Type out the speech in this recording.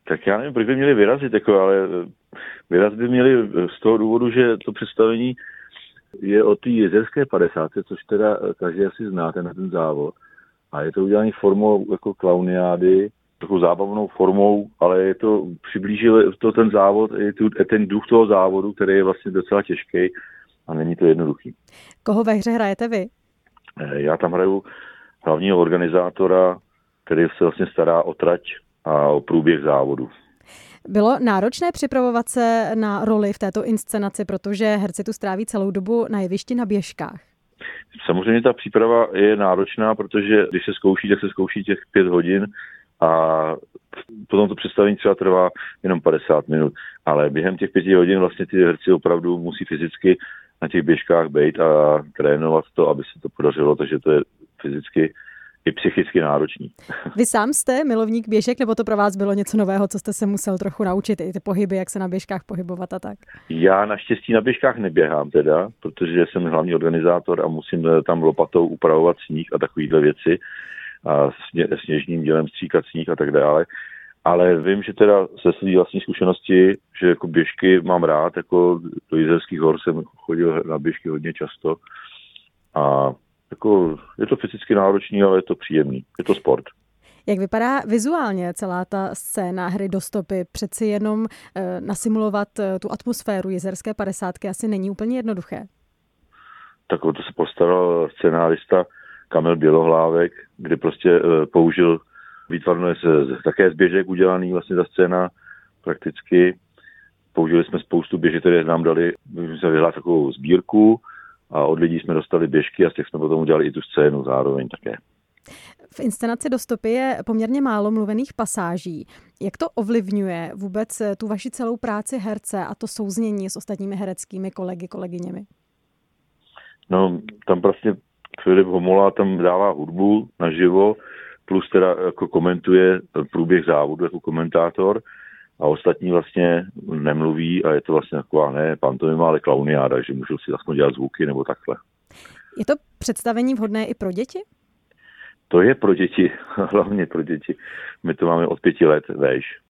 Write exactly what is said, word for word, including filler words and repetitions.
Tak já nevím, proč by měli vyrazit, jako, ale vyrazit by měli z toho důvodu, že to představení je o té jezerské padesátce, což teda každý asi znáte na ten závod. A je to udělané formou jako klauniády, takovou zábavnou formou, ale je to, přiblížil to ten závod, je tu, ten duch toho závodu, který je vlastně docela těžký a není to jednoduchý. Koho ve hře hrajete vy? Já tam hraju hlavního organizátora, který se vlastně stará o trať a o průběh závodu. Bylo náročné připravovat se na roli v této inscenaci, protože herci tu stráví celou dobu na jevišti na běžkách? Samozřejmě ta příprava je náročná, protože když se zkouší, tak se zkouší těch pět hodin a potom to představení třeba trvá jenom padesát minut. Ale během těch pěti hodin vlastně ty herci opravdu musí fyzicky na těch běžkách být a trénovat to, aby se to podařilo, takže to je fyzicky i psychicky náročný. Vy sám jste milovník běžek, nebo to pro vás bylo něco nového, co jste se musel trochu naučit, i ty pohyby, jak se na běžkách pohybovat a tak? Já naštěstí na běžkách neběhám teda, protože jsem hlavní organizátor a musím tam lopatou upravovat sníh a takovýhle věci a sně, sněžným dělem stříkat sníh a tak dále. Ale vím, že teda ze své vlastní zkušenosti, že jako běžky mám rád, jako do Jizerských hor jsem chodil na běžky hodně často a jako, je to fyzicky náročný, ale je to příjemný. Je to sport. Jak vypadá vizuálně celá ta scéna hry do stopy? Přeci jenom e, nasimulovat e, tu atmosféru Jizerské padesátky asi není úplně jednoduché. Tak o to se postaral scenárista Kamil Bělohlávek, kdy prostě e, použil výtvarné také z běžek udělaný vlastně ta scéna prakticky. Použili jsme spoustu běžek, které nám dali, my jsme vyhlásit takovou sbírku, a od lidí jsme dostali běžky a z těch jsme potom udělali i tu scénu zároveň také. V inscenaci do stopy je poměrně málo mluvených pasáží. Jak to ovlivňuje vůbec tu vaši celou práci herce a to souznění s ostatními hereckými kolegy, kolegyněmi? No, tam prostě Filip Homola tam dává hudbu naživo, plus teda jako komentuje průběh závodu jako komentátor a ostatní vlastně nemluví a je to vlastně taková ne pantomima, ale klauniáda, že můžou si aspoň dělat zvuky nebo takhle. Je to představení vhodné i pro děti? To je pro děti, hlavně pro děti. My to máme od pěti let vejš.